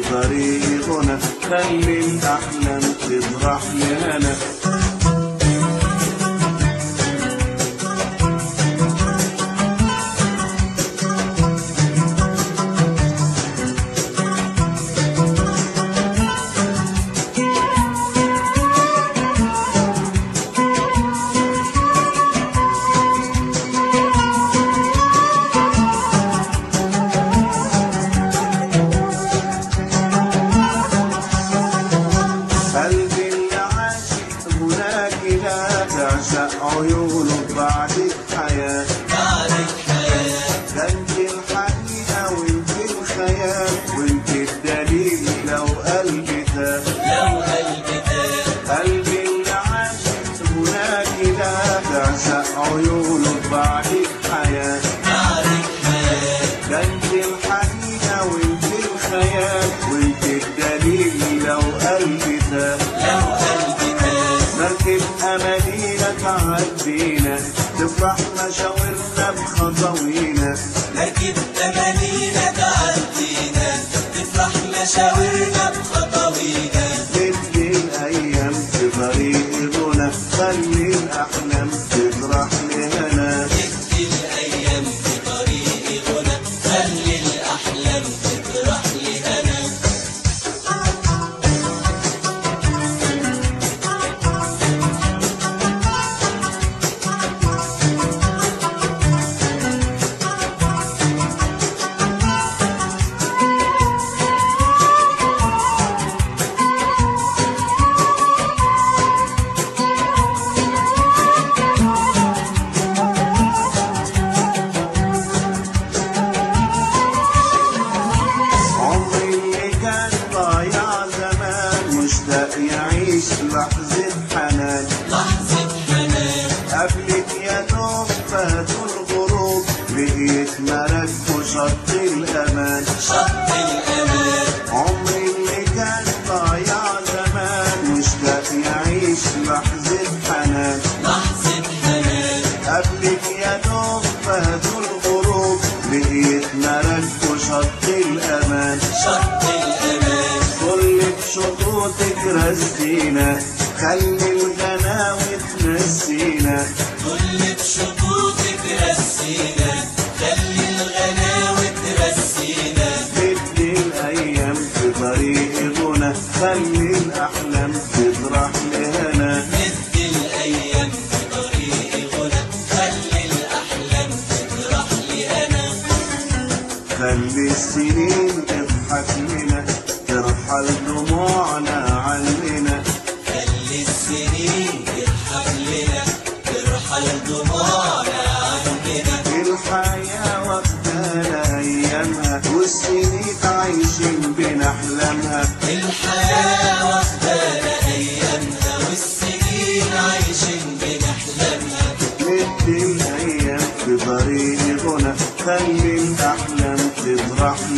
طريق غنى، خلي الأحلام تطرح لهنا. تعشق عيونك بعدك حياة، بعدك حياة. ده انت الحقيقة وانت الخيال، وانت الدليل لو قلبي تاه، لو قلبي تاه. قلبي اللي عاشق هناك ده، تعشق عيونك بعدك حياة، بعدك حياة. ده انت الحقيقة وانت الخيال، وانت الدليل لو قلبي تاه، لو قلبي تاه. مركب أمانينا تعدينا، تفرح مشاورنا بخطوينا، مركب أمانينا تعدينا، تفرح مشاورنا بخطوينا. تدي الأيام في طريق غنى، خلي الأحلام تطرح لهنا. تدي الأيام في طريق غنى، خلي الأحلام تطرح لهنا. يعيش لحظة حنان، لحظة حنان. قبلك يا دوب فاتوا الغروب، لقيت ملك وشط الأمان، شط الأمان. عمري اللي كان ضايع زمان، مشتاق يعيش لحظة حنان، لحظة حنان. قبلك يا دوب فاتوا الغروب، لقيت ملك وشط الأمان، شط الأمان. كلك شطوطك رسينا، خلي الغناوي تنسينا، كلك شطوطك رسينا، خلي الغناوي ترسينا. تدي الأيام في طريق غنى، خلي الأحلام تطرح لهنا. ندي الأيام في طريق غنى، خلي الأحلام تطرح لهنا. خلي السنين تضحك لنا، ترحل دموعنا عننا، خلي السنين تضحك لنا، ترحل دموعنا عننا. الحياة واخدانا أيامها، والسنين عايشين بنحلمها، الحياة واخدانا أيامها، والسنين عايشين بنحلمها. ندي الأيام في طريق غنى، خلي الأحلام تطرح